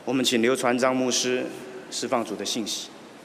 我们请刘传章牧师释放主的信息。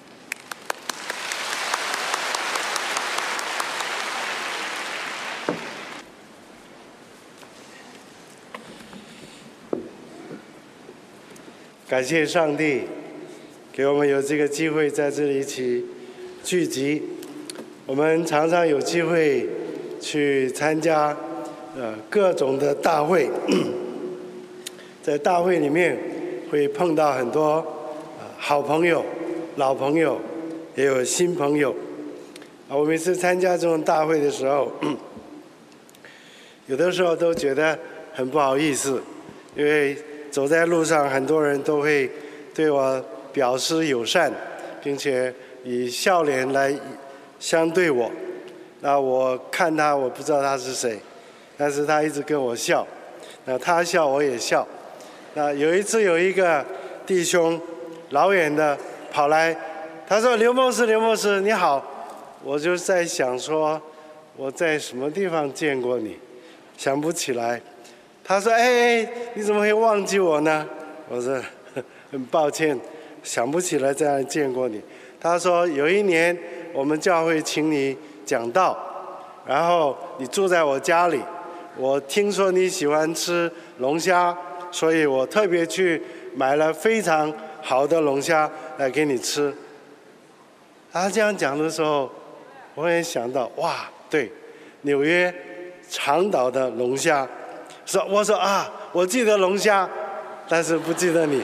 感谢上帝给我们有这个机会在这里一起聚集。我们常常有机会去参加各种的大会，在大会里面会碰到很多好朋友、老朋友，也有新朋友。我每次参加这种大会的时候，有的时候都觉得很不好意思，因为走在路上，很多人都会对我表示友善，并且以笑脸来相对我。那我看他，我不知道他是谁，但是他一直跟我笑，那他笑我也笑。那有一次有一个弟兄老远的跑来，他说：“刘牧师你好。”我就在想说我在什么地方见过你，想不起来。他说：“你怎么会忘记我呢？”我说：“很抱歉，想不起来在哪里见过你。”他说：“有一年我们教会请你讲道，然后你住在我家里，我听说你喜欢吃龙虾，所以我特别去买了非常好的龙虾来给你吃。”他这样讲的时候，我也想到，哇，对，纽约长岛的龙虾。我说我记得龙虾，但是不记得你。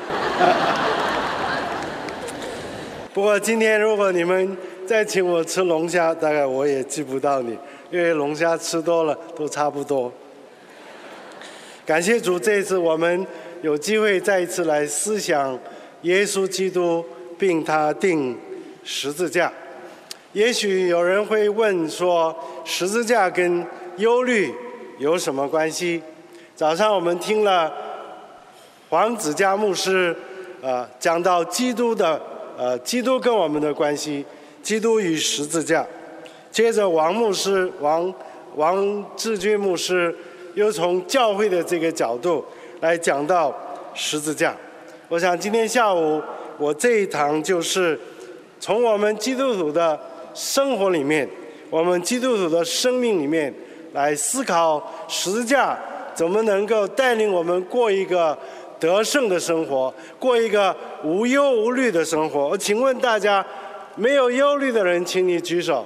不过今天如果你们再请我吃龙虾，大概我也记不到你，因为龙虾吃多了都差不多。感谢主，这一次我们有机会再一次来思想耶稣基督并他钉十字架。也许有人会问说，十字架跟忧虑有什么关系？早上我们听了黄子嘉牧师讲到基督跟我们的关系，基督与十字架。接着王志军牧师又从教会的这个角度来讲到十字架。我想今天下午我这一堂就是从我们基督徒的生活里面，我们基督徒的生命里面来思考十字架怎么能够带领我们过一个得胜的生活，过一个无忧无虑的生活。我请问大家，没有忧虑的人请你举手。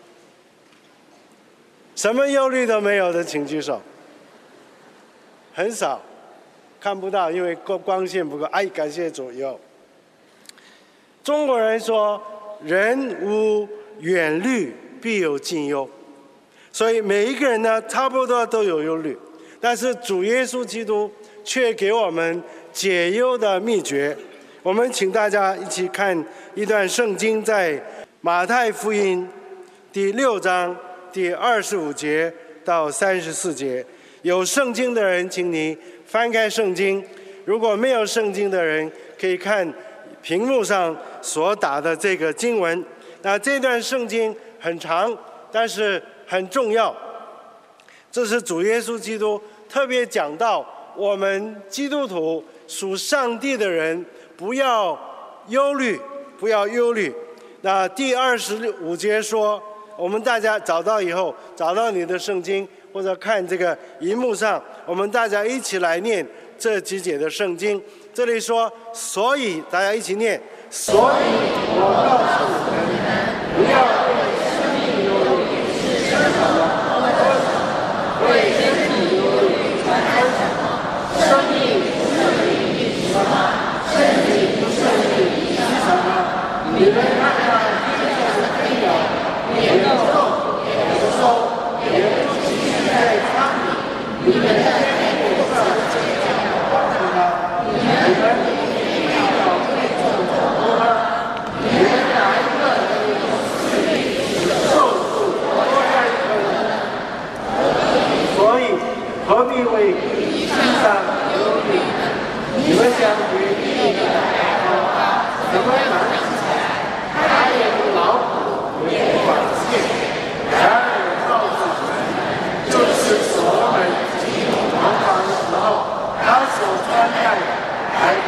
什么忧虑都没有的请举手。很少，看不到，因为光线不够。感谢主。有中国人说，人无远虑必有近忧，所以每一个人呢，差不多都有忧虑。但是主耶稣基督却给我们解忧的秘诀。我们请大家一起看一段圣经，在马太福音第6章第25节到34节。有圣经的人请你翻开圣经，如果没有圣经的人可以看屏幕上所打的这个经文。那这段圣经很长，但是很重要。这是主耶稣基督特别讲到我们基督徒属上帝的人不要忧虑，不要忧虑。那第25节说，我们大家找到以后，找到你的圣经或者看这个荧幕上，我们大家一起来念这几节的圣经。这里说，所以大家一起念，所以我告诉你们，不要为生命忧虑，吃什么喝什么，为身体忧虑，穿什么。生命不胜于饮食吗？身体不胜于衣裳吗？你们看看天上的飞鸟，也不种，也不收，也不积蓄在仓里，你们的天父上这样保护它，你们必要贵重的多吗？你们哪一个能有实力受苦多加一个呢？所以何必为衣裳忧虑？你们想与地的海鸥怎么忙起来？它也不劳苦，也不纺线。然而告诉你们，就是所罗门进入王房的时候，他所穿戴的还不如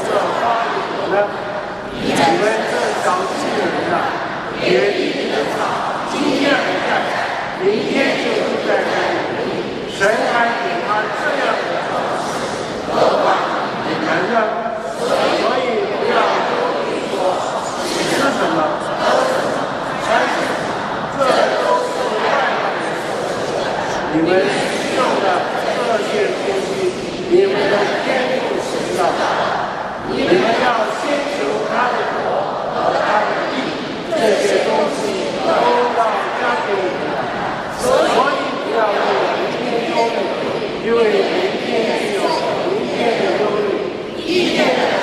这花语呢？你们这小气的人啊，也地的草，今天还在，明天就不在这里。神还给他这样的草，何况你们呢？所以不要忧虑说你吃什么，喝什么，穿什么，这都是外邦人所做的。你们用的这些东西，你们的天父知道。你们要先求他的国和他的义，这些东西都要加给你们。所以不要为明天忧虑，因为明天只有明天的忧虑，一天的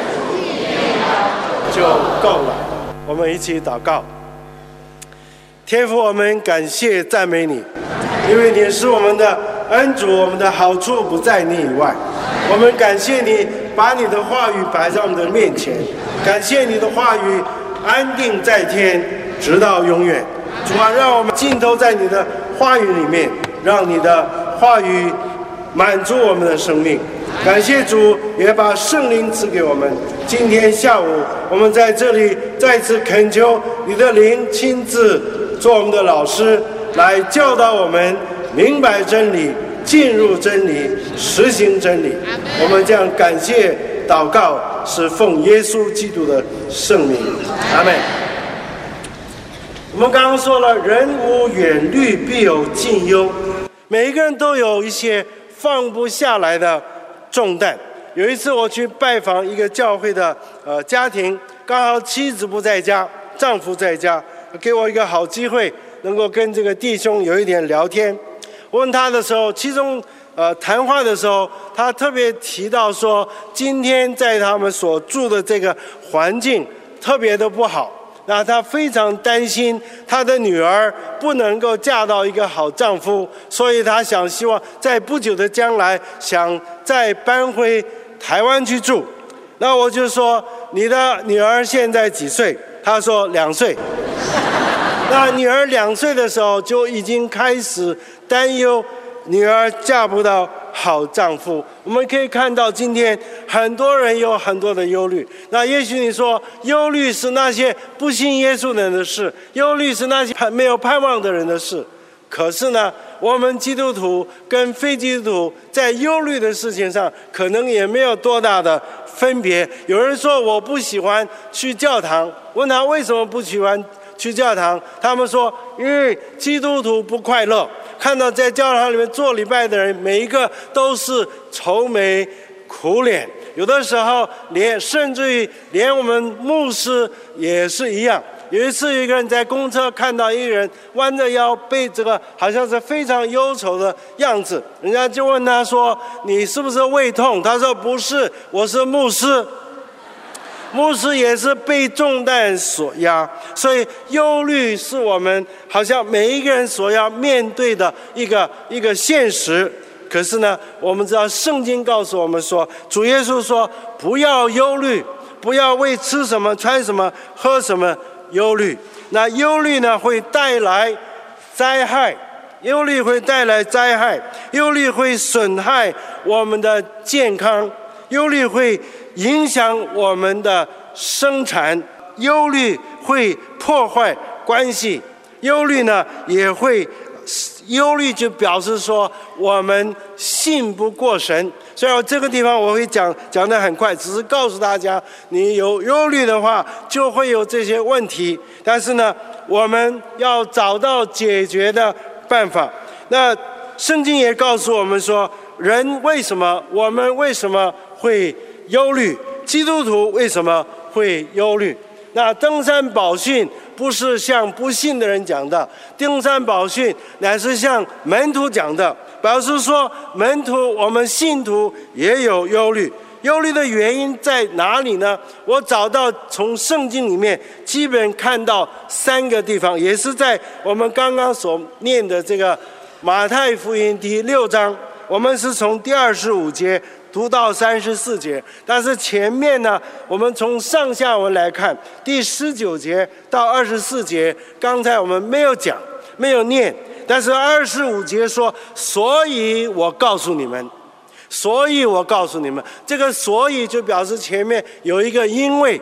就够了。我们一起祷告。天父，我们感谢赞美你，因为你是我们的恩主，我们的好处不在你以外。我们感谢你把你的话语摆在我们的面前，感谢你的话语安定在天，直到永远。主啊，让我们浸透在你的话语里面，让你的话语满足我们的生命。感谢主，也把圣灵赐给我们。今天下午，我们在这里再次恳求你的灵亲自做我们的老师，来教导我们明白真理，进入真理，实行真理。我们这样感谢祷告，是奉耶稣基督的圣名。阿们。我们刚刚说了，人无远虑，必有近忧。每一个人都有一些放不下来的重担。有一次我去拜访一个教会的家庭，刚好妻子不在家，丈夫在家，给我一个好机会，能够跟这个弟兄有一点聊天。我问他的时候，其中谈话的时候，他特别提到说，今天在他们所住的这个环境特别的不好。那他非常担心他的女儿不能够嫁到一个好丈夫，所以他希望在不久的将来想再搬回台湾去住。那我就说，你的女儿现在几岁？他说2岁。那女儿2岁的时候就已经开始担忧女儿嫁不到好丈夫。我们可以看到今天很多人有很多的忧虑。那也许你说，忧虑是那些不信耶稣的人的事，忧虑是那些没有盼望的人的事。可是呢，我们基督徒跟非基督徒在忧虑的事情上可能也没有多大的分别。有人说我不喜欢去教堂，问他为什么不喜欢去教堂，他们说因为基督徒不快乐，看到在教堂里面做礼拜的人每一个都是愁眉苦脸，有的时候甚至于连我们牧师也是一样。有一次有一个人在公车看到一个人弯着腰背这个好像是非常忧愁的样子，人家就问他说，你是不是胃痛？他说不是，我是牧师。牧师也是被重担所压，所以忧虑是我们好像每一个人所要面对的一个现实。可是呢，我们知道圣经告诉我们说，主耶稣说不要忧虑，不要为吃什么穿什么喝什么忧虑。那忧虑呢会带来灾害，忧虑会带来灾害，忧虑会损害我们的健康，忧虑会影响我们的生产，忧虑会破坏关系，忧虑呢也会，忧虑就表示说我们信不过神。所以这个地方我会讲得很快，只是告诉大家，你有忧虑的话就会有这些问题，但是呢我们要找到解决的办法。那圣经也告诉我们说，我们为什么会忧虑，基督徒为什么会忧虑。那登山宝训不是向不信的人讲的，登山宝训乃是向门徒讲的，表示说门徒我们信徒也有忧虑。忧虑的原因在哪里呢？我找到从圣经里面基本看到3个地方，也是在我们刚刚所念的这个马太福音第6章，我们是从第25节读到34节，但是前面呢，我们从上下文来看，第19节到24节，刚才我们没有讲，没有念，但是25节说，所以我告诉你们， 所以我告诉你们，这个所以就表示前面有一个因为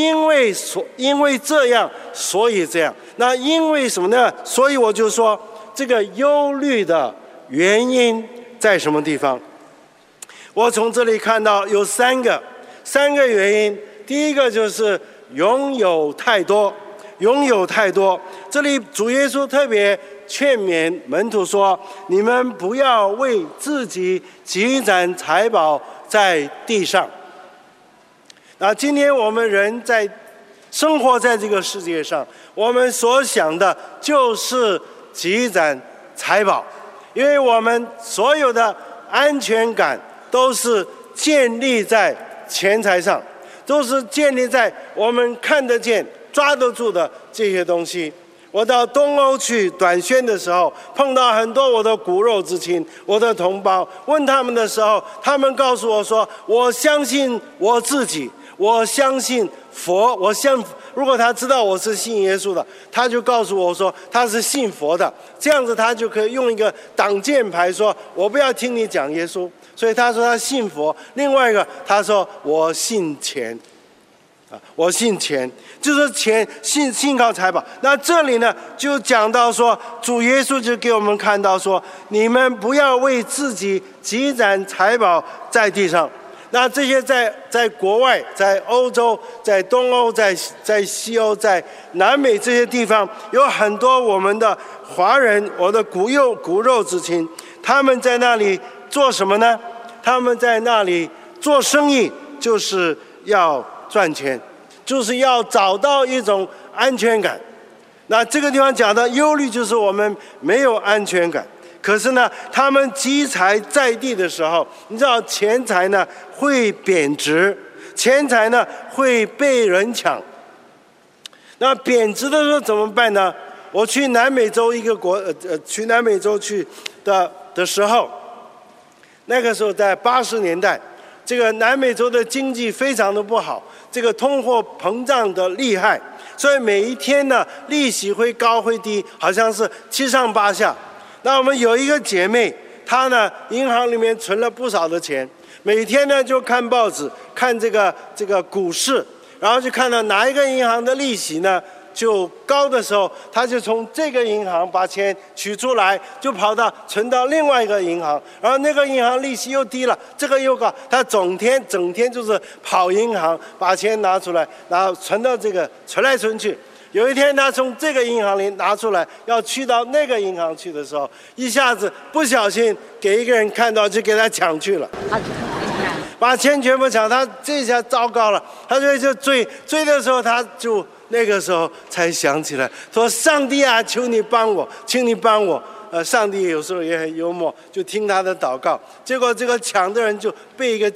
这样，所以这样。那因为什么呢？所以我就说这个忧虑的原因在什么地方？我从这里看到有三个原因。第一个就是拥有太多。这里主耶稣特别劝勉门徒说：你们不要为自己积攒财宝在地上。那今天我们人在生活在这个世界上，我们所想的就是积攒财宝，因为我们所有的安全感都是建立在钱财上，都是建立在我们看得见抓得住的这些东西。我到东欧去短宣的时候，碰到很多我的骨肉之亲，我的同胞，问他们的时候，他们告诉我说：我相信我自己，我相信佛，如果他知道我是信耶稣的，他就告诉我说他是信佛的，这样子他就可以用一个挡箭牌说：我不要听你讲耶稣。所以他说他信佛。另外一个他说我信钱。我信钱，就是钱，信靠财宝。那这里呢，就讲到说，主耶稣就给我们看到说，你们不要为自己积攒财宝在地上。那这些在国外，在欧洲，在东欧，在西欧，在南美这些地方，有很多我们的华人，我的骨肉之亲，他们在那里做什么呢？他们在那里做生意，就是要赚钱，就是要找到一种安全感。那这个地方讲的忧虑，就是我们没有安全感。可是呢，他们积财在地的时候，你知道钱财呢会贬值，钱财呢会被人抢。那贬值的时候怎么办呢？我去南美洲去南美洲去的时候，那个时候在80年代，这个南美洲的经济非常的不好，这个通货膨胀的厉害，所以每一天呢利息会高会低，好像是七上八下。那我们有一个姐妹，她呢银行里面存了不少的钱，每天呢就看报纸，看这个股市，然后就看到哪一个银行的利息呢就高的时候，他就从这个银行把钱取出来，就跑到存到另外一个银行，然后那个银行利息又低了，这个又高，他整天就是跑银行把钱拿出来，然后存到这个存来存去。有一天他从这个银行里拿出来要去到那个银行去的时候，一下子不小心给一个人看到，就给他抢去了，把钱全部抢。他这下糟糕了，他就追的时候，他就那个时候才想起来，说上帝啊，求你帮我，请你帮我。上帝有时候也很幽默，就听他的祷告。结果这个抢的人就被一个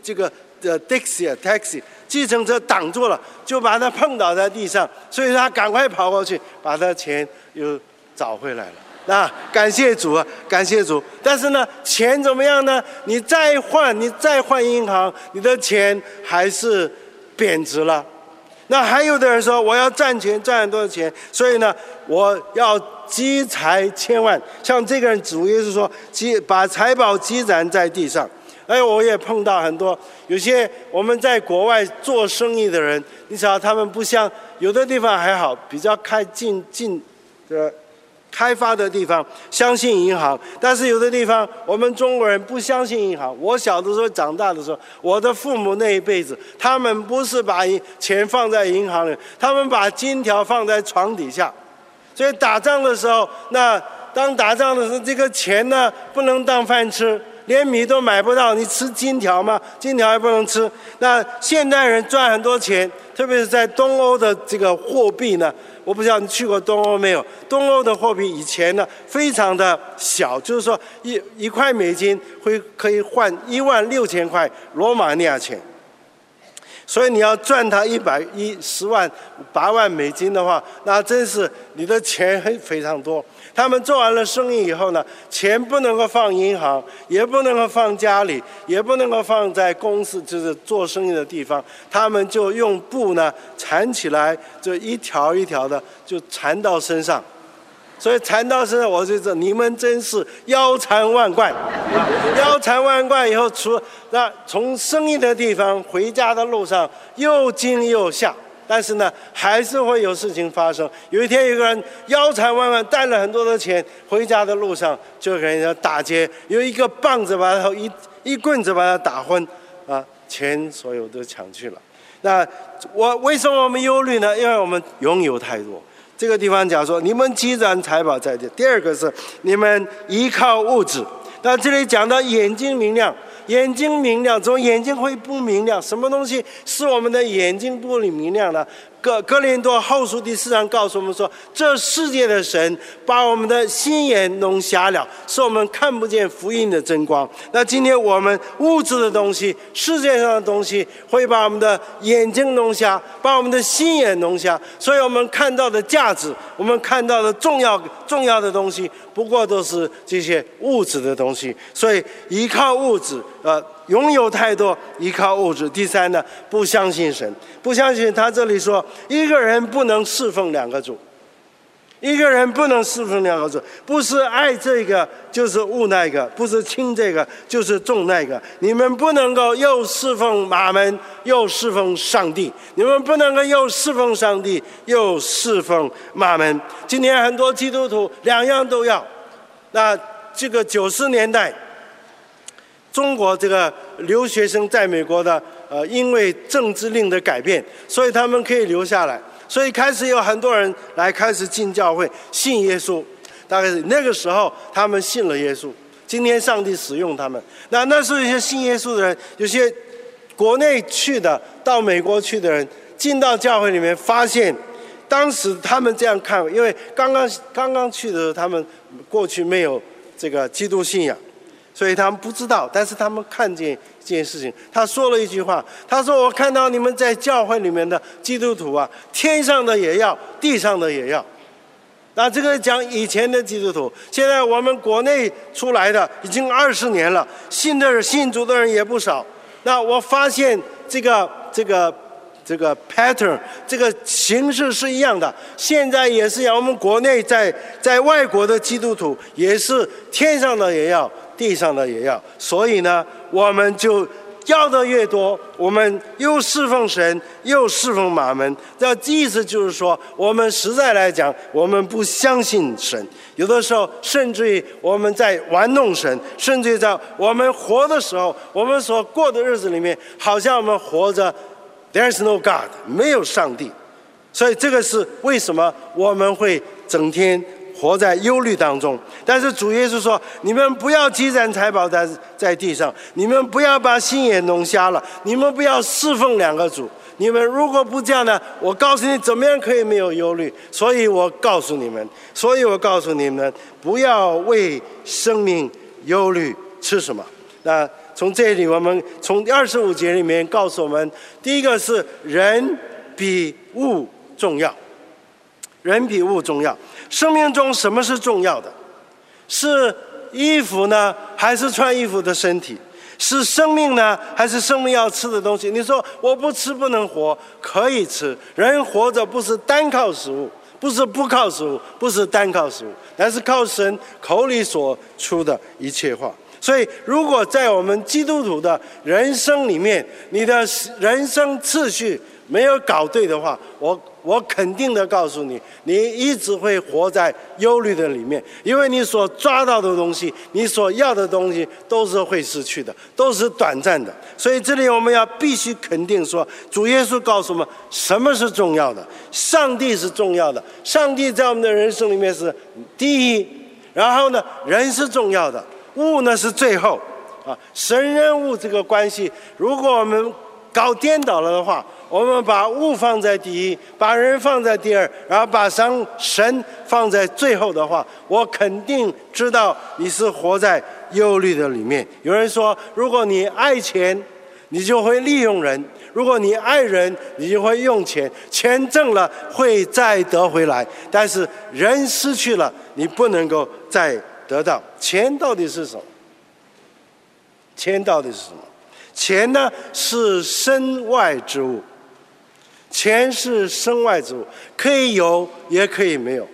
taxi 计程车挡住了，就把他碰倒在地上，所以他赶快跑过去，把他钱又找回来了。那感谢主啊，感谢主。但是呢，钱怎么样呢？你再换银行，你的钱还是贬值了。那还有的人说，我要赚钱，赚很多的钱，所以呢，我要积财千万。像这个人，主耶稣说，把财宝积攒在地上。我也碰到很多有些我们在国外做生意的人，你知道他们不像有的地方还好，比较开发的地方相信银行，但是有的地方我们中国人不相信银行。我小的时候长大的时候，我的父母那一辈子，他们不是把钱放在银行里，他们把金条放在床底下。所以打仗的时候，那当打仗的时候，这个钱呢不能当饭吃，连米都买不到，你吃金条吗？金条还不能吃。那现代人赚很多钱，特别是在东欧的这个货币呢，我不知道你去过东欧没有？东欧的货币以前呢非常的小，就是说一块美金可以换16000块罗马尼亚钱。所以你要赚它10万8万美金的话，那真是你的钱非常多。他们做完了生意以后呢，钱不能够放银行，也不能够放家里，也不能够放在公司，就是做生意的地方。他们就用布呢缠起来，就一条一条的就缠到身上。 所以传道时我就说你们真是腰缠万贯，腰缠万贯以后，从生意的地方回家的路上又惊又吓，但是呢还是会有事情发生。有一天有个人腰缠万贯带了很多的钱，回家的路上就给人家打劫，有一个棒子把他一棍子把他打昏，钱所有都抢去了。那为什么我们忧虑呢？因为我们拥有太多。这个地方讲说，你们积攒财宝在这。第二个是你们依靠物质。那这里讲到眼睛明亮，眼睛明亮，怎么眼睛会不明亮？什么东西使我们的眼睛不明亮呢？哥林多后书第4章告诉我们说，这世界的神把我们的心眼弄瞎了，使我们看不见福音的真光。那今天我们物质的东西，世界上的东西会把我们的眼睛弄瞎，把我们的心眼弄瞎，所以我们看到的价值，我们看到的重要的东西，不过都是这些物质的东西。所以依靠物质，拥有太多，依靠物质。第三呢，不相信神，不相信。他这里说，一个人不能侍奉两个主，一个人不能侍奉两个主，不是爱这个就是恶那个，不是轻这个就是重那个。你们不能够又侍奉马门又侍奉上帝，你们不能够又侍奉上帝又侍奉马门。今天很多基督徒两样都要。那这个90年代。中国这个留学生在美国的，因为政治令的改变，所以他们可以留下来，所以开始有很多人来开始进教会，信耶稣。大概是那个时候，他们信了耶稣。今天上帝使用他们，那是有些信耶稣的人，有些国内去的到美国去的人，进到教会里面，发现当时他们这样看，因为刚刚去的时候，他们过去没有这个基督信仰。所以他们不知道，但是他们看见这件事情。他说了一句话，他说：“我看到你们在教会里面的基督徒啊，天上的也要，地上的也要。”那这个讲以前的基督徒，现在我们国内出来的已经20年了，信主的人也不少。那我发现这个 pattern 这个形式是一样的，现在也是一样。我们国内在外国的基督徒也是天上的也要，地上的也要，所以呢，我们就要的越多，我们又侍奉神，又侍奉马门。这意思就是说，我们实在来讲，我们不相信神，有的时候甚至于我们在玩弄神，甚至于在我们活的时候，我们所过的日子里面，好像我们活着 There's no God， 没有上帝。所以这个是为什么我们会整天活在忧虑当中。但是主耶稣说，你们不要积攒财宝在地上，你们不要把心眼弄瞎了，你们不要侍奉两个主。你们如果不这样呢，我告诉你怎么样可以没有忧虑。所以我告诉你们，不要为生命忧虑吃什么。那从这里，我们从25节里面告诉我们，第一个是人比物重要，人比物重要。生命中什么是重要的？是衣服呢，还是穿衣服的身体？是生命呢，还是生命要吃的东西？你说我不吃不能活，可以吃。人活着不是单靠食物，不是不靠食物，不是单靠食物，但是靠神口里所出的一切话。所以如果在我们基督徒的人生里面，你的人生次序没有搞对的话，我肯定的告诉你，你一直会活在忧虑的里面，因为你所抓到的东西，你所要的东西都是会失去的，都是短暂的。所以这里我们要必须肯定说，主耶稣告诉我们什么是重要的，上帝是重要的，上帝在我们的人生里面是第一，然后呢，人是重要的，物呢是最后啊。神人物这个关系，如果我们搞颠倒了的话，我们把物放在第一，把人放在第二，然后把神放在最后的话，我肯定知道你是活在忧虑的里面。有人说，如果你爱钱，你就会利用人；如果你爱人，你就会用钱。钱挣了会再得回来，但是人失去了，你不能够再得到。钱到底是什么？钱到底是什么？钱呢，是身外之物。钱是身外之物，可以有也可以没有，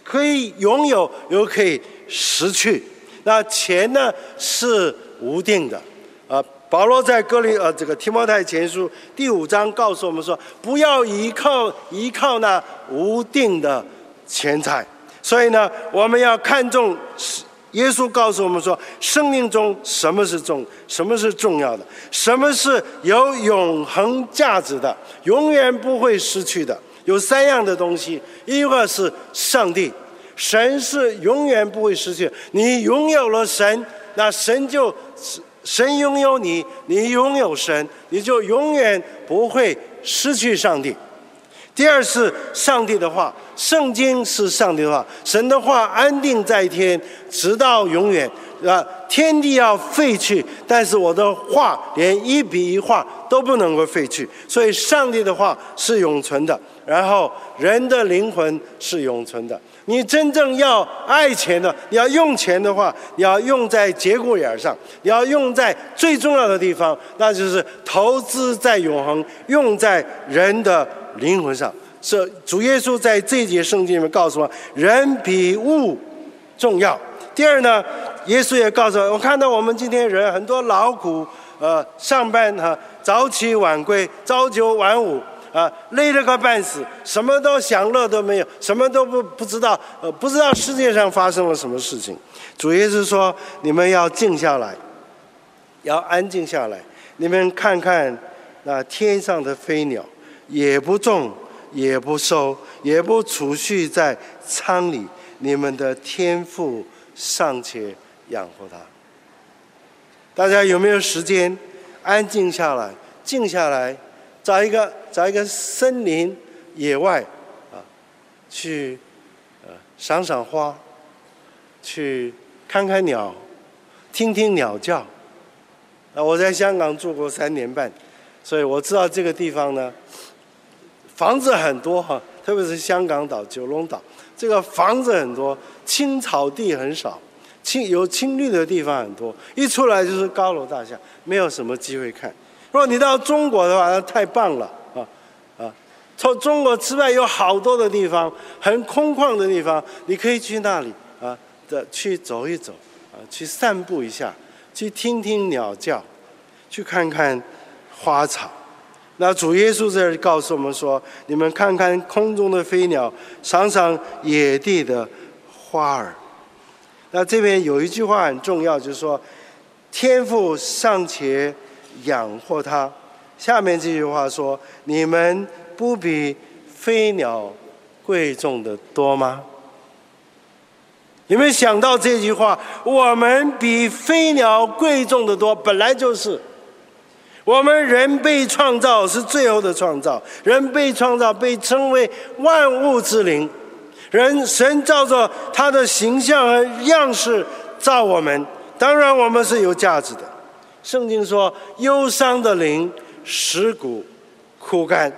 可以拥有，又可以失去。那钱呢是无定的，保罗在提摩太前书第5章告诉我们说，不要依靠那无定的钱财。所以呢，我们要看重耶稣告诉我们说，生命中什么是重要的，什么是有永恒价值的，永远不会失去的。有3样的东西，一个是上帝，神是永远不会失去。你拥有了神，那神拥有你，你拥有神，你就永远不会失去上帝。第二是上帝的话，圣经是上帝的话，神的话安定在天，直到永远。天地要废去，但是我的话连一笔一画都不能够废去。所以上帝的话是永存的，然后人的灵魂是永存的。你真正要爱钱的，你要用钱的话，你要用在节骨眼上，你要用在最重要的地方，那就是投资在永恒，用在人的灵魂上。是主耶稣在这一节圣经里面告诉我，人比物重要。第二呢，耶稣也告诉我看到我们今天人很多劳苦，上班早起晚归，朝九晚五，累得个半死，什么都享乐都没有，什么都不知道，不知道世界上发生了什么事情。主耶稣说，你们要静下来，要安静下来，你们看看那天上的飞鸟，也不种，也不收，也不储蓄在仓里，你们的天父尚且养活它。大家有没有时间安静下来，静下来，找一个森林野外去赏赏花，去看看鸟，听听鸟叫。我在香港住过3年半，所以我知道这个地方呢，房子很多特别是香港岛、九龙岛，这个房子很多，青草地很少，有青绿的地方很多，一出来就是高楼大厦，没有什么机会看。如果你到中国的话，那太棒了从中国之外有好多的地方，很空旷的地方，你可以去那里去走一走去散步一下，去听听鸟叫，去看看花草。那主耶稣在这里告诉我们说，你们看看空中的飞鸟，赏赏野地的花儿。那这边有一句话很重要，就是说天父尚且养活他。下面这句话说，你们不比飞鸟贵重的多吗？你们想到这句话，我们比飞鸟贵重的多，本来就是。我们人被创造是最后的创造，人被创造被称为万物之灵，神照着他的形象和样式造我们，当然我们是有价值的。圣经说，忧伤的灵使骨枯干，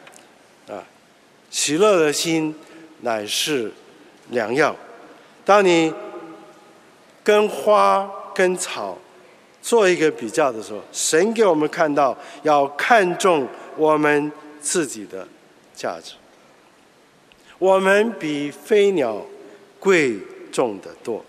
喜乐的心乃是良药。当你跟花跟草做一个比较的时候，神给我们看到要看重我们自己的价值，我们比飞鸟贵重得多。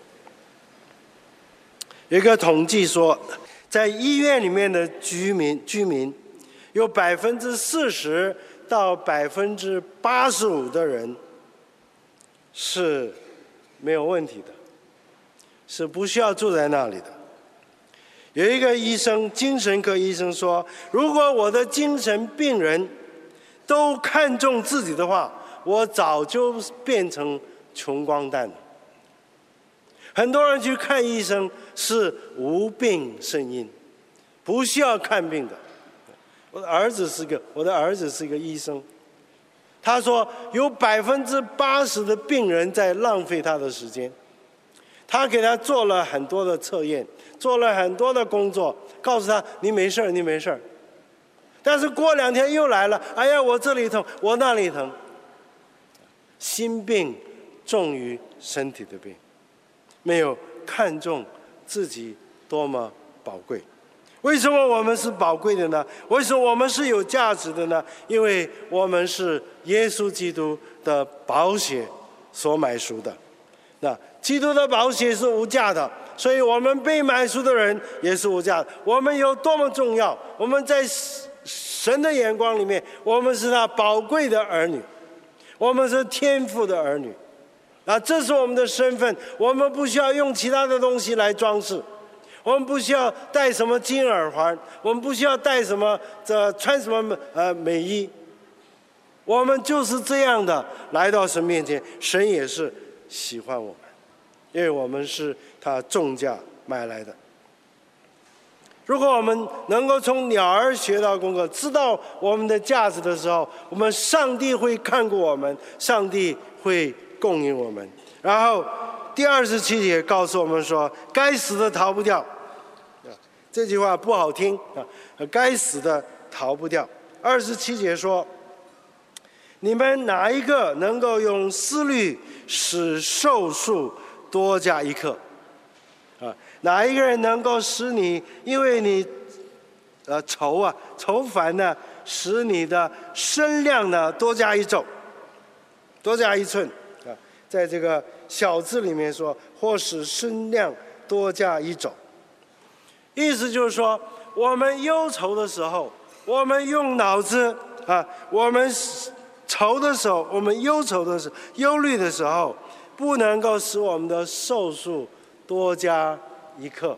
有一个统计说，在医院里面的居民有40%到85%的人是没有问题的，是不需要住在那里的。有一个精神科医生说，如果我的精神病人都看重自己的话，我早就变成穷光蛋了。很多人去看医生是无病呻吟，不需要看病的。我的儿子是一个医生，他说有80%的病人在浪费他的时间。他给他做了很多的测验，做了很多的工作，告诉他你没事，你没事。但是过2天又来了，哎呀，我这里疼，我那里疼。心病重于身体的病，没有看重自己多么宝贵。为什么我们是宝贵的呢？为什么我们是有价值的呢？因为我们是耶稣基督的宝血所买赎的。那基督的宝血是无价的，所以我们被买赎的人也是无价的。我们有多么重要？我们在神的眼光里面，我们是他宝贵的儿女，我们是天父的儿女。这是我们的身份，我们不需要用其他的东西来装饰，我们不需要戴什么金耳环，我们不需要戴什么穿什么美衣，我们就是这样的来到神面前，神也是喜欢我们，因为我们是他重价买来的。如果我们能够从鸟儿学到功课，知道我们的价值的时候，我们上帝会看顾我们，上帝会供应我们。然后第27节告诉我们说，该死的逃不掉。这句话不好听啊，该死的逃不掉。27节说，你们哪一个能够用思虑使寿数多加一刻？哪一个人能够使你，因为你愁烦呢，使你的身量呢多加一肘，多加一寸啊？在这个小字里面说，或使身量多加一肘，意思就是说，我们忧愁的时候，我们用脑子啊，我们愁的时候，我们忧愁的时候，忧虑的时候，不能够使我们的寿数多加一刻，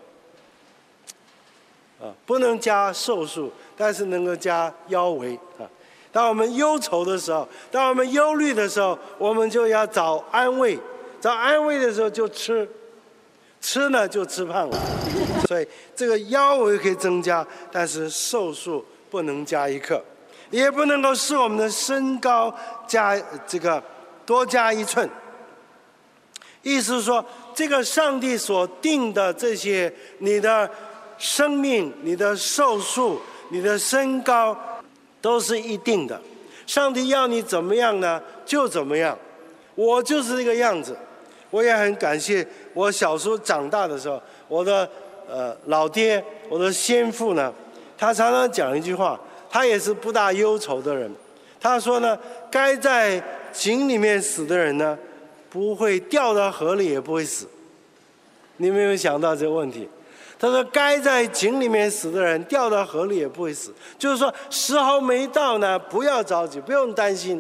不能加寿数，但是能够加腰围啊。当我们忧愁的时候，当我们忧虑的时候，我们就要找安慰，找安慰的时候就吃呢就吃胖了。所以这个腰围可以增加，但是寿数不能加一克，也不能够使我们的身高多加一寸。意思是说，这个上帝所定的这些，你的生命、你的寿数、你的身高，都是一定的。上帝要你怎么样呢，就怎么样。我就是这个样子。我也很感谢我小时候长大的时候，我的老爹，我的先父呢，他常常讲一句话，他也是不大忧愁的人。他说呢，该在井里面死的人呢，不会掉到河里也不会死。你们有没有想到这个问题？他说该在井里面死的人掉到河里也不会死，就是说时候没到呢，不要着急，不用担心。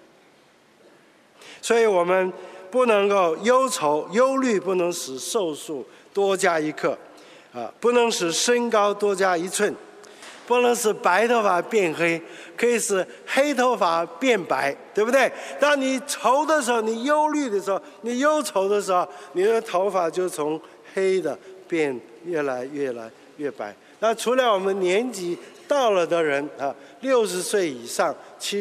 所以我们不能够忧愁忧虑，不能使寿数多加一刻不能使身高多加一寸，不能使白头发变黑，可以使黑头发变白，对不对？当你愁的时候，你忧虑的时候，你忧愁的时候，你的头发就从黑的变越来越白。那除了我们年纪到了的人60岁以上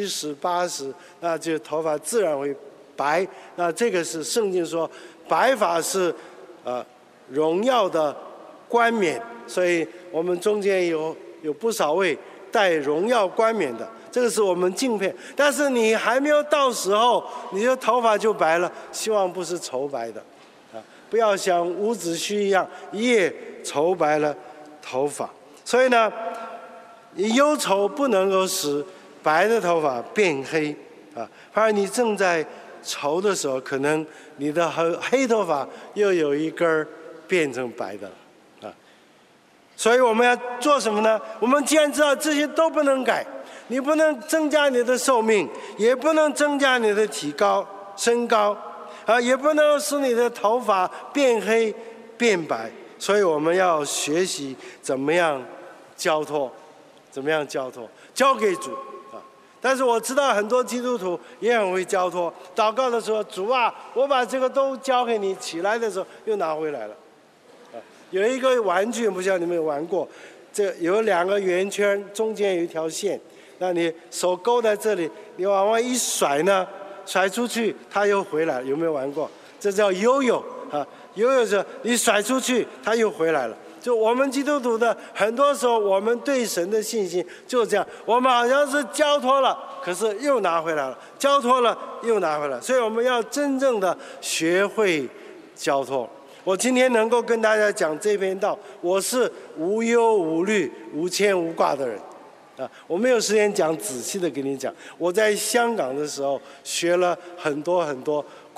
70、80，那就头发自然会白。那这个是圣经说白发是荣耀的冠冕，所以我们中间有不少位戴荣耀冠冕的，这个是我们敬佩。但是你还没有到时候，你的头发就白了，希望不是愁白的不要像伍子胥一样一夜愁白了头发。所以呢，你忧愁不能够使白的头发变黑反而你正在愁的时候，可能你的黑头发又有一根变成白的了所以我们要做什么呢？我们既然知道这些都不能改，你不能增加你的寿命，也不能增加你的身高也不能使你的头发变黑变白。所以我们要学习怎么样交托，交给主但是我知道很多基督徒也很会交托，祷告的时候，主啊，我把这个都交给你，起来的时候又拿回来了有一个玩具，不知道你们有玩过，这有2个圆圈，中间有一条线，那你手勾在这里，你往外一甩呢，甩出去它又回来，有没有玩过？这叫悠悠悠悠是你甩出去它又回来了。就我们基督徒的很多时候，我们对神的信心就这样，我们好像是交托了，可是又拿回来了，交托了又拿回来，所以我们要真正的学会交托。我今天能够跟大家讲这篇道，我是无忧无虑、无牵无挂的人我没有时间讲仔细的给你讲。我在香港的时候学了很多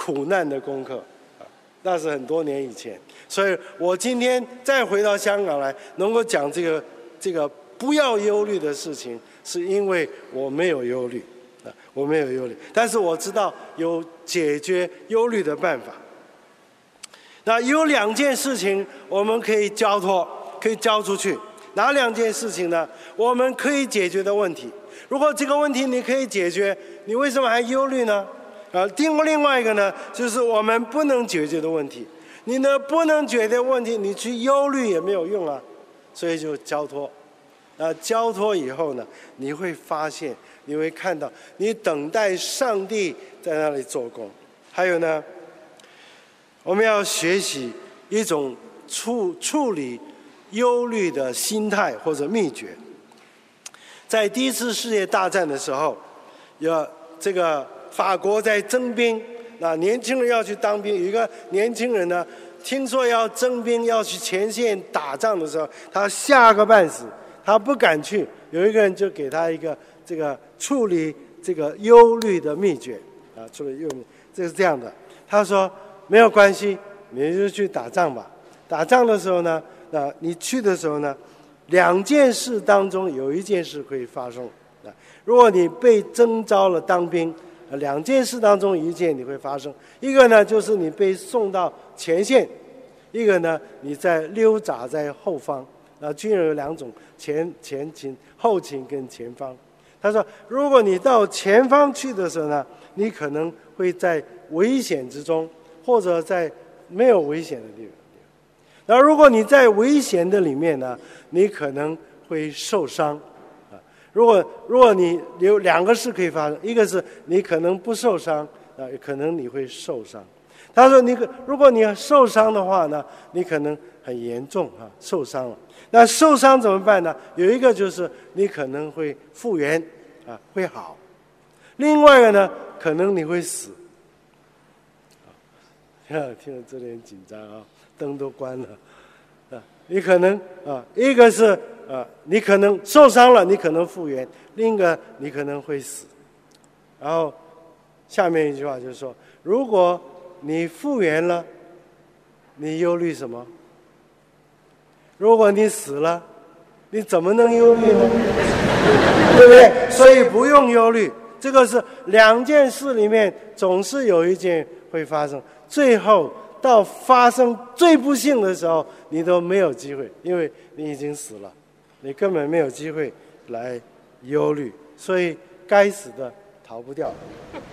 苦难的功课，那是很多年以前。所以我今天再回到香港来，能够讲这个不要忧虑的事情，是因为我没有忧虑，我没有忧虑，但是我知道有解决忧虑的办法。那有2件事情我们可以交托，可以交出去。哪2件事情呢？我们可以解决的问题。如果这个问题你可以解决，你为什么还忧虑呢？另外一个呢，就是我们不能解决的问题。你呢不能解决的问题，你去忧虑也没有用啊，所以就交托。交托以后呢，你会发现，你会看到，你等待上帝在那里做工。还有呢，我们要学习一种处理忧虑的心态或者秘诀。在第1次世界大战的时候，这个法国在征兵，那年轻人要去当兵，有一个年轻人呢，听说要征兵要去前线打仗的时候，他吓个半死，他不敢去。有一个人就给他一个这个处理这个忧虑的秘诀处理忧虑，这是这样的。他说没有关系，你就去打仗吧。打仗的时候呢，你去的时候呢，2件事当中有1件事会发生。如果你被征召了当兵，2件事当中1件你会发生。一个呢就是你被送到前线，一个呢你在溜杂在后方。军人有2种，前勤、后勤跟前方。他说如果你到前方去的时候呢，你可能会在危险之中，或者在没有危险的地方。然后如果你在危险的里面呢，你可能会受伤。如果你有2个事可以发生，一个是你可能不受伤，可能你会受伤。他说如果你受伤的话呢，你可能很严重受伤了。那受伤怎么办呢？有一个就是你可能会复原会好，另外一个呢可能你会死。听了这点紧张灯都关了你可能一个是你可能受伤了，你可能复原，另一个你可能会死。然后下面一句话就是说，如果你复原了，你忧虑什么？如果你死了，你怎么能忧虑呢？对不对？所以不用忧虑。这个是2件事里面总是有1件会发生，最后到发生最不幸的时候，你都没有机会，因为你已经死了，你根本没有机会来忧虑，所以该死的逃不掉。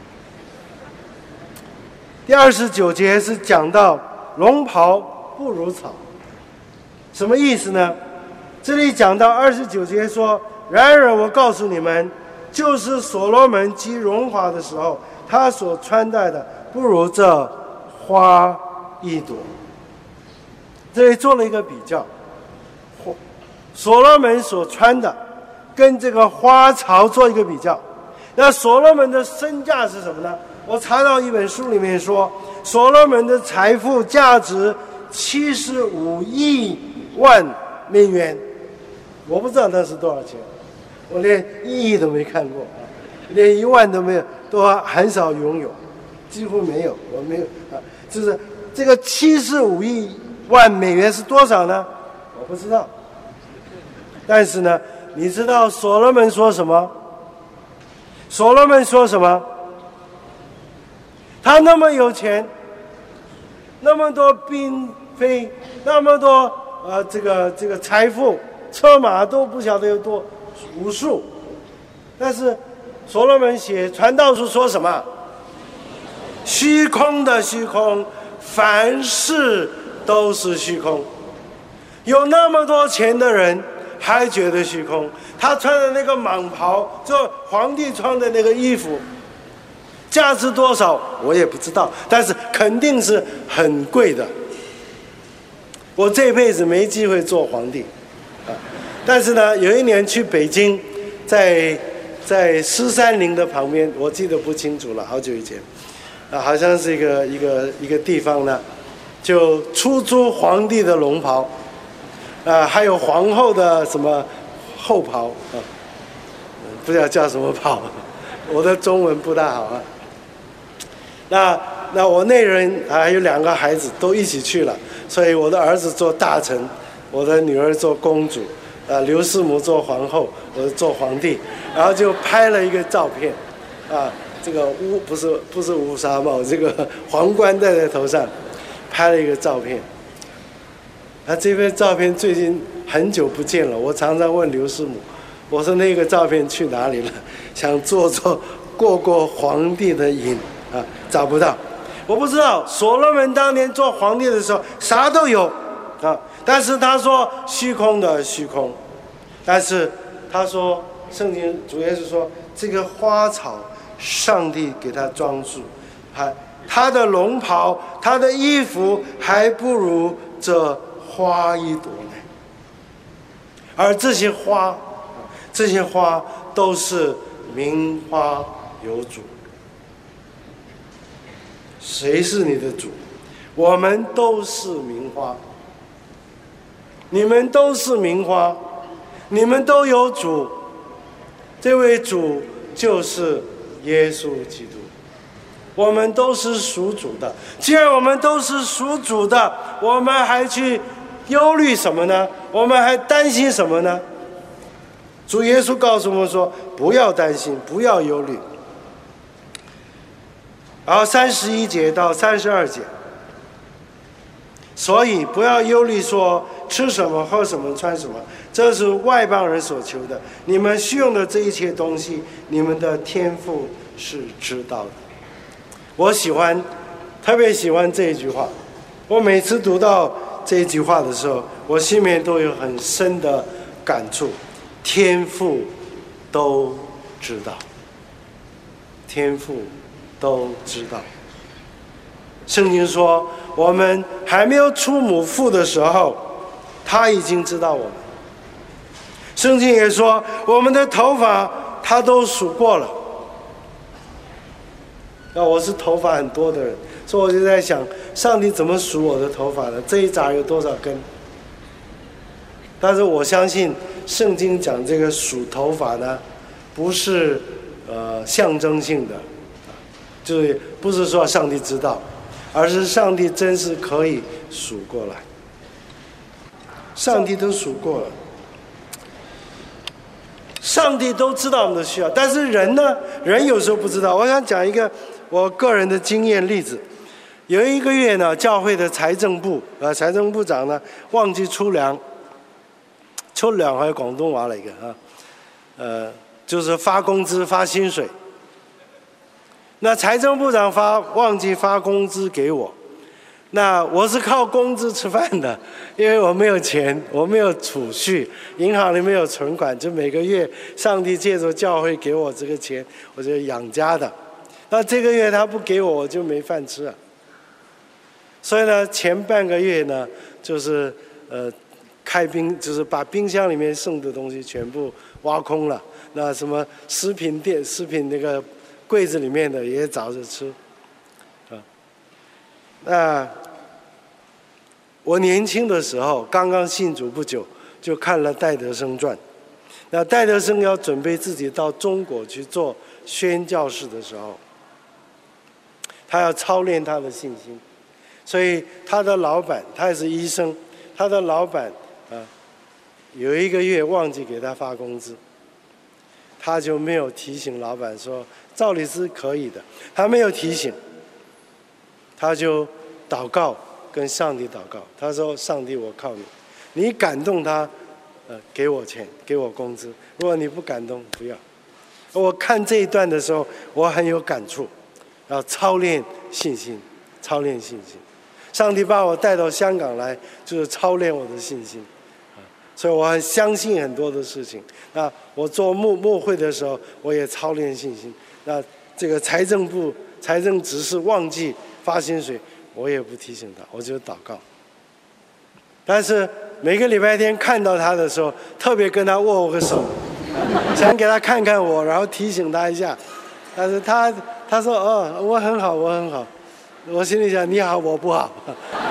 第29节是讲到龙袍不如草，什么意思呢？这里讲到29节说，然而我告诉你们，就是所罗门极荣华的时候，他所穿戴的不如这花一朵。这里做了一个比较，所罗门所穿的跟这个花草做一个比较。那所罗门的身价是什么呢？我查到一本书里面说，所罗门的财富价值75亿万美元。我不知道那是多少钱，我连1亿都没看过连1万都没有，都很少拥有，几乎没有，我没有就是这个75亿万美元是多少呢？我不知道。但是呢，你知道所罗门说什么？所罗门说什么？他那么有钱，那么多嫔妃，那么多这个财富，车马都不晓得有多无数。但是所罗门写传道书说什么？虚空的虚空，凡事都是虚空。有那么多钱的人还觉得虚空。他穿的那个蟒袍，就皇帝穿的那个衣服，价值多少我也不知道，但是肯定是很贵的。我这辈子没机会做皇帝但是呢，有一年去北京，在狮山陵的旁边，我记得不清楚了，好久以前好像是一个地方呢，就出租皇帝的龙袍还有皇后的什么后袍不知道叫什么袍，我的中文不大好那那我那人还有2个孩子都一起去了，所以我的儿子做大臣，我的女儿做公主，刘师母做皇后，我做皇帝，然后就拍了一个照片，这个不是乌纱帽，这个皇冠戴在头上，拍了一个照片。这篇照片最近很久不见了，我常常问刘师母，我说那个照片去哪里了？想过皇帝的瘾找不到。我不知道所罗门当年做皇帝的时候啥都有但是他说虚空的虚空，但是他说圣经主耶稣说这个花草上帝给他装束，他的龙袍他的衣服还不如这花一朵呢。而这些花都是名花有主。谁是你的主？我们都是名花，你们都是名花，你们都有主，这位主就是耶稣基督。我们都是属主的，既然我们都是属主的，我们还去忧虑什么呢？我们还担心什么呢？主耶稣告诉我们说，不要担心，不要忧虑。然后31节到32节，所以不要忧虑说吃什么喝什么穿什么，这是外邦人所求的，你们需用的这一切东西，你们的天父是知道的。我特别喜欢这一句话，我每次读到这一句话的时候，我心里面都有很深的感触。天父都知道，天父都知道。圣经说，我们还没有出母腹的时候，他已经知道我们。圣经也说，我们的头发他都数过了。我是头发很多的人，所以我就在想，上帝怎么数我的头发呢？这一扎有多少根？但是我相信圣经讲这个数头发呢，不是象征性的，就是不是说上帝知道，而是上帝真是可以数过来，上帝都数过了，上帝都知道我们的需要。但是人呢，人有时候不知道。我想讲一个我个人的经验例子。有一个月呢，教会的财政部长呢忘记出粮喺廣東話嚟嘅就是發工資發薪水。那財政部長忘記發工資給我，那我是靠工資吃飯的，因為我沒有錢，我沒有儲蓄，銀行裡沒有存款，就每個月上帝借着教會給我這個錢，我就養家的。那這個月他不給我，我就沒飯吃啊。所以呢，前半個月呢，就是開冰，就是把冰箱裡面剩的東西全部挖空了。那什麼食品那個櫃子裡面的也找着吃。那我年輕的時候，剛剛信主不久，就看了戴德生傳。那戴德生要準備自己到中國去做宣教士的時候，他要操練他的信心。所以他的老闆，他也是醫生，他的老闆有一個月忘記給他發工資，他就沒有提醒老闆說照理是可以的，他沒有提醒，他就禱告，跟上帝禱告，他說上帝我靠你，你感動他給我錢，給我工資，如果你不感動不要。我看這一段的時候我很有感觸，要操練信心，操練信心。上帝把我帶到香港來，就是操練我的信心，所以我很相信很多的事情。那我做牧會的時候，我也操練信心。那這個財政執事忘記發薪水，我也不提醒他，我就禱告。但是每個禮拜天看到他的時候，特別跟他握個手，想給他看看我，然後提醒他一下。但是他說我很好，我很好。我心裡想，你好我不好，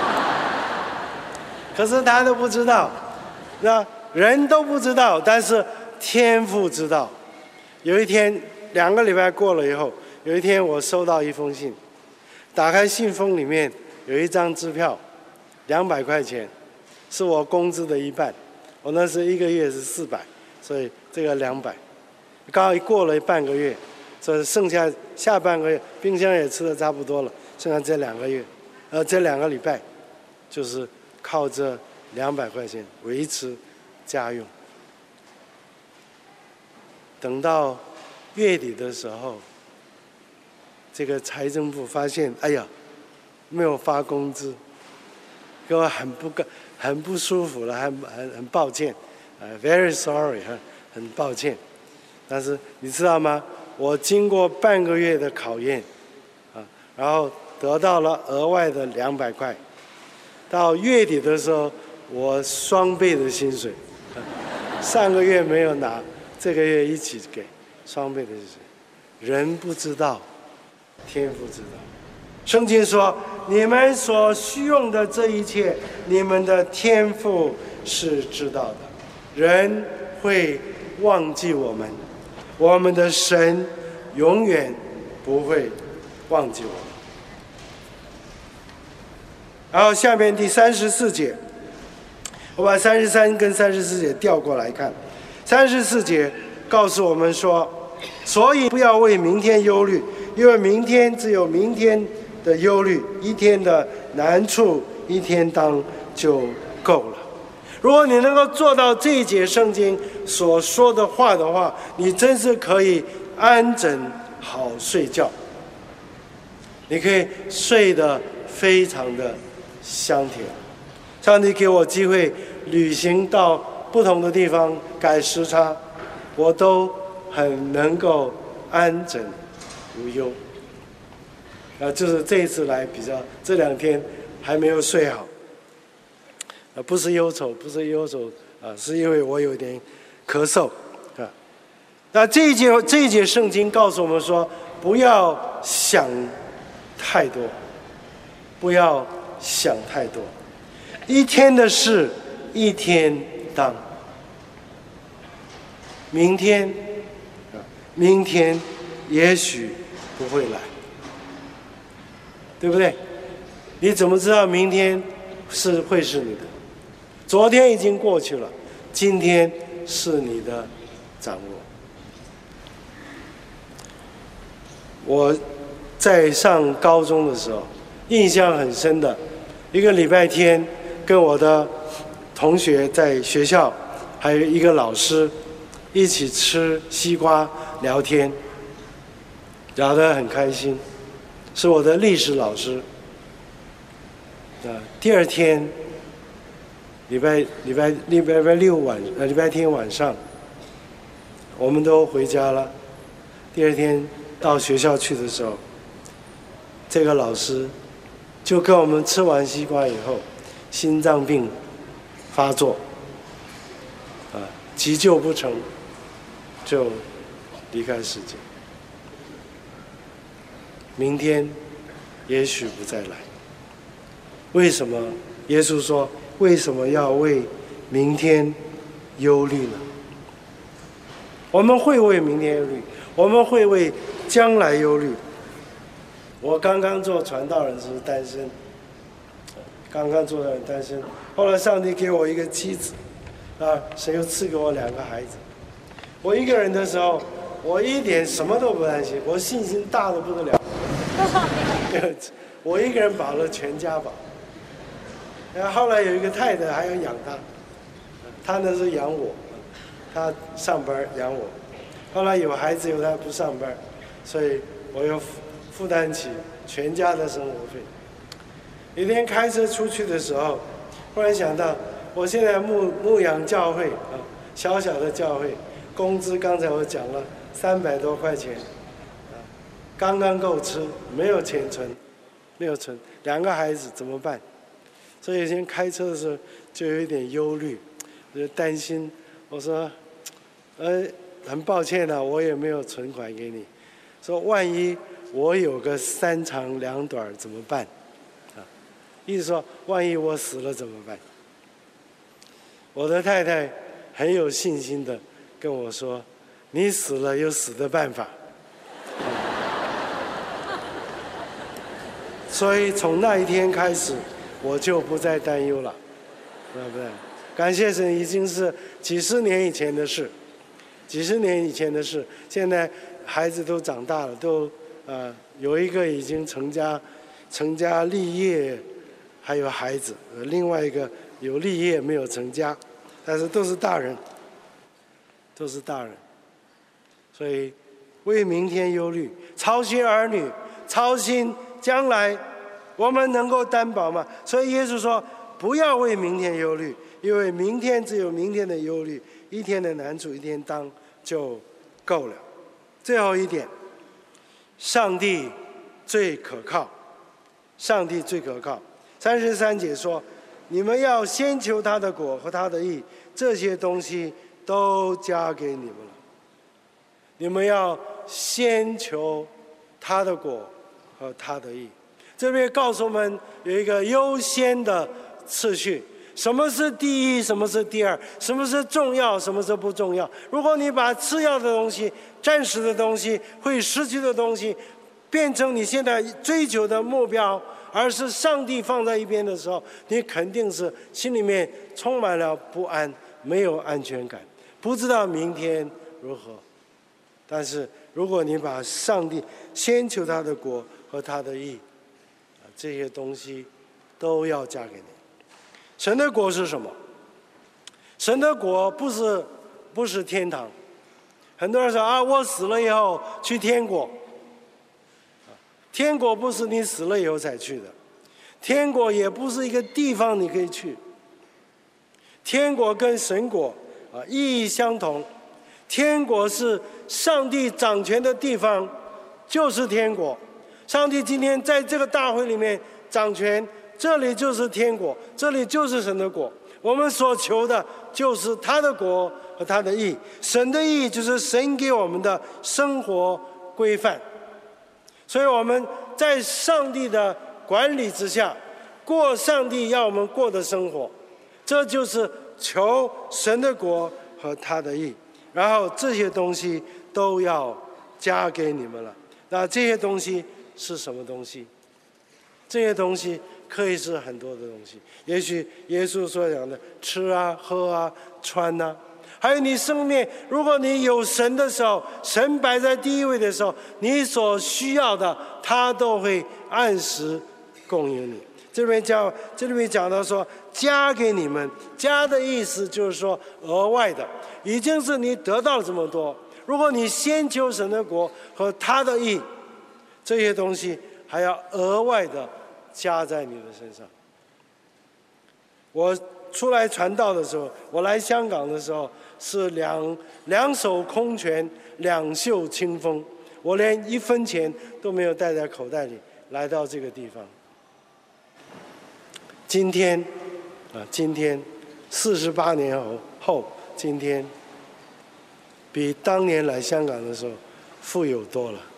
可是他都不知道，那人都不知道，但是天父知道。有一天2個禮拜過了以後，有一天我收到一封信， 打开信封里面有一张支票，200块钱，是我工资的一半。我那时1个月是400，所以这个200，刚好过了半个月，所以剩下半个月冰箱也吃的差不多了，剩下这2个月，这2个礼拜，就是靠这200块钱维持家用。等到月底的时候，这个财政部发现，哎呀，没有发工资，给我很不舒服了，很抱歉，very sorry， 很抱歉。但是你知道吗？我经过半个月的考验，然后得到了额外的200块。到月底的时候，我双倍的薪水，上个月没有拿，这个月一起给，双倍的薪水。人不知道，天父知道。圣经说，你们所需用的这一切，你们的天父是知道的。人会忘记我们，我们的神永远不会忘记我们。然后下面第34节，我把33跟34节调过来看。34节告诉我们说，所以不要为明天忧虑，因为明天只有明天的忧虑，一天的难处一天当就够了。如果你能够做到这一节圣经所说的话的话，你真是可以安枕好睡觉，你可以睡得非常的香甜。上帝给我机会旅行到不同的地方改时差，我都很能够安枕无忧。就是这一次来比较，这2天还没有睡好，不是忧愁，是因为我有点咳嗽啊。那这一节圣经告诉我们说，不要想太多，不要想太多，一天的事一天当。明天也许不会来，对不对？你怎么知道明天会是你的？昨天已经过去了，今天是你的掌握。我在上高中的时候，印象很深的，一个礼拜天，跟我的同学在学校，还有一个老师一起吃西瓜聊天，聊得很开心，是我的历史老师。第二天，礼拜天晚上，我们都回家了。第二天到学校去的时候，这个老师就跟我们吃完西瓜以后，心脏病发作，急救不成，就离开世界。明天也许不再来。为什么耶稣说，为什么要为明天忧虑呢？我们会为明天忧虑，我们会为将来忧虑。我刚刚做传道人时单身，后来上帝给我一个妻子，神又赐给我2个孩子。我一个人的时候，我一点什么都不担心，我信心大得不得了。我一个人保了全家保。然后后来有一个太太还要养他，他那是养我，他上班养我。后来有孩子以后他不上班，所以我又负担起全家的生活费。有一天开车出去的时候，忽然想到，我现在牧养教会小小的教会，工资刚才我讲了300多块钱，刚刚够吃，没有钱存，2个孩子怎么办？所以有天开车的时候就有一点忧虑，我就担心，我说，很抱歉啊，我也没有存款给你，说万一我有个3长2短怎么办？意思说万一我死了怎么办？我的太太很有信心的跟我说，你死了有死的办法。 所以从那一天开始，我就不再担忧了，对不对？感谢神，已经是几十年以前的事，几十年以前的事。现在孩子都长大了，都有一个已经成家立业，还有孩子；另外一个有立业没有成家，但是都是大人，都是大人。所以为明天忧虑，操心儿女，操心将来，我们能够担保吗？所以耶稣说，不要为明天忧虑，因为明天只有明天的忧虑，一天的难处一天当就够了。最后一点，上帝最可靠，上帝最可靠。33节说，你们要先求他的国和他的义，这些东西都加给你们了。你们要先求他的国和他的义。这边告诉我们有一个优先的次序，什么是第一，什么是第二，什么是重要，什么是不重要。如果你把次要的东西、暂时的东西、会失去的东西变成你现在追求的目标，而是上帝放在一边的时候，你肯定是心里面充满了不安，没有安全感，不知道明天如何。但是如果你把上帝先求他的国和他的义，这些东西都要加给你。神的国是什么？神的国不是天堂。很多人说啊，我死了以后去天国。天国不是你死了以后才去的，天国也不是一个地方你可以去。天国跟神国意义相同。天国是上帝掌权的地方，就是天国。上帝今天在这个大会里面掌权，这里就是天国，这里就是神的国。我们所求的就是他的国和他的义。神的义就是神给我们的生活规范。所以我们在上帝的管理之下，过上帝要我们过的生活，这就是求神的国和他的义。然后这些东西都要加给你们了。那这些东西是什么东西？这些东西可以是很多的东西，也许耶稣所讲的吃啊、喝啊、穿啊，还有你生命，如果你有神的时候，神摆在第一位的时候，你所需要的他都会按时供应你。这里面讲到说加给你们，加的意思就是说额外的，已经是你得到了这么多，如果你先求神的国和他的义，这些东西还要额外的加在你的身上。我出来传道的时候，我来香港的时候是两手空拳，两袖清风，我连1分钱都没有带在口袋里来到这个地方。今天48年后，今天比当年来香港的时候富有多了。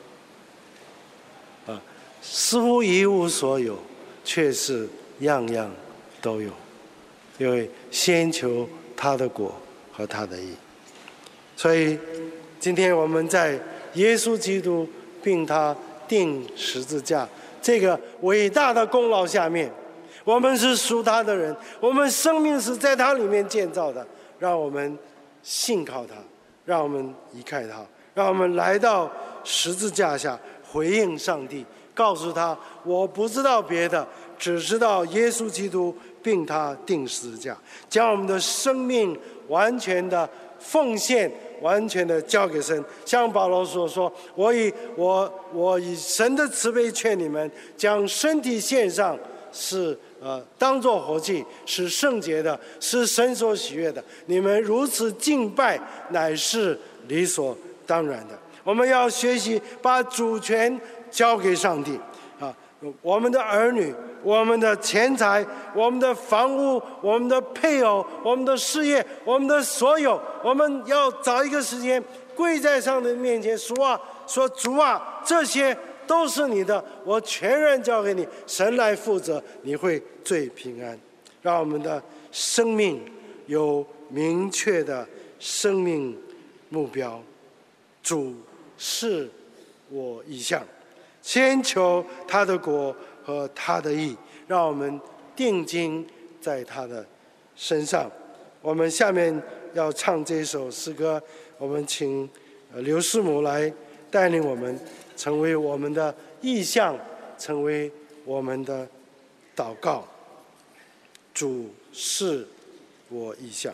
似乎一无所有，却是样样都有，因为先求他的国和他的义。所以今天我们在耶稣基督并他钉十字架这个伟大的功劳下面，我们是属他的人，我们生命是在他里面建造的，让我们信靠他，让我们依靠他，让我们来到十字架下回应上帝，告诉他我不知道别的，只知道耶稣基督并他钉十字架，将我们的生命完全的奉献，完全的交给神。像保罗所说，我以神的慈悲劝你们，将身体献上，是当作活祭，是圣洁的，是神所喜悦的。你们如此敬拜，乃是理所当然的。我们要学习把主权交给上帝我们的儿女，我们的钱财，我们的房屋，我们的配偶，我们的事业，我们的所有，我们要找一个时间跪在上帝面前说主啊，这些都是你的，我全然交给你，神来负责，你会最平安。让我们的生命有明确的生命目标，主是我一项，先求他的国和他的义，让我们定睛在他的身上。我们下面要唱这首诗歌，我们请刘师母来带领我们，成为我们的意向，成为我们的祷告。主是我意向。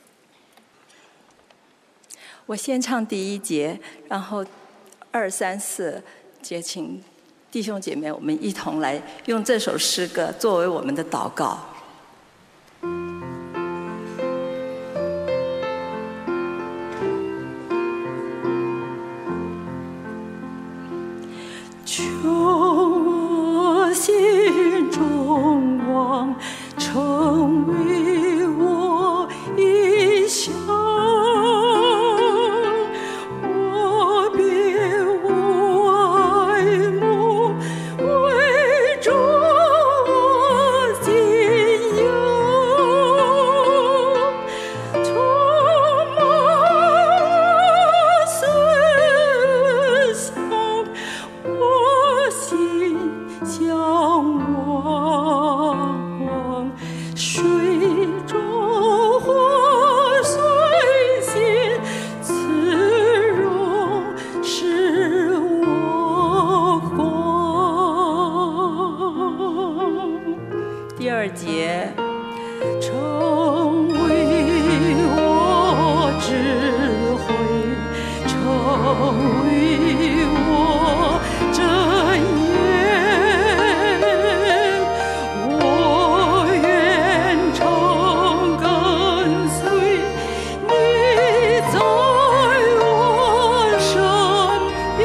我先唱第1节，然后2、3、4节，请弟兄姐妹我们一同来用这首诗歌作为我们的祷告。求我心中望成为我意向，我别无爱慕，为主我信仰，充满我思想，我心向往，水中火随心，慈容是我光。第2节，成为我智慧，成为我真言，我愿常跟随你在我身边，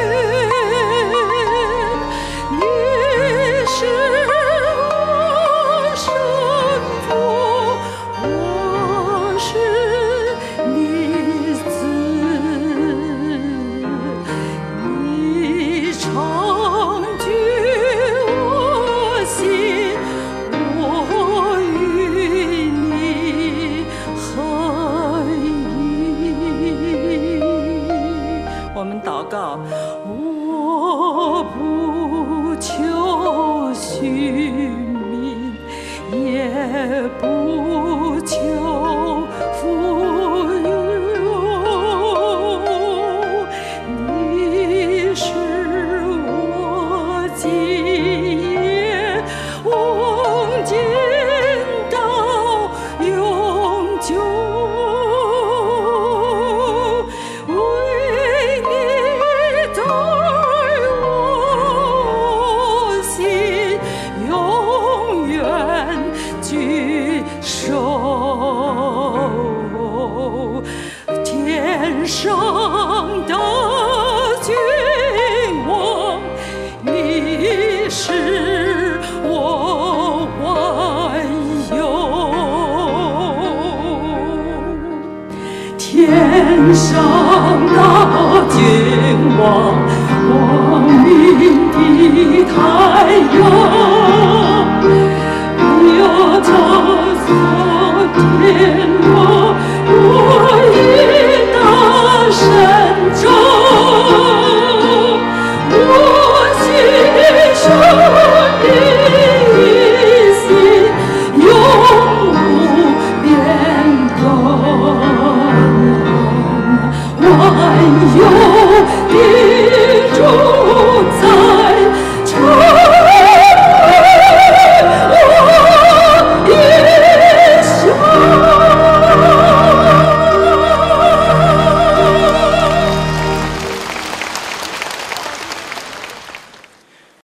你是我生父，我是你子，你常居我心，我与你合一。我们祷告，我不求虚名，也不求富有，你是我基业，往今到永久，为你在我心永远居首，天上的君王，你是我万有，天上的君王，光明的太阳。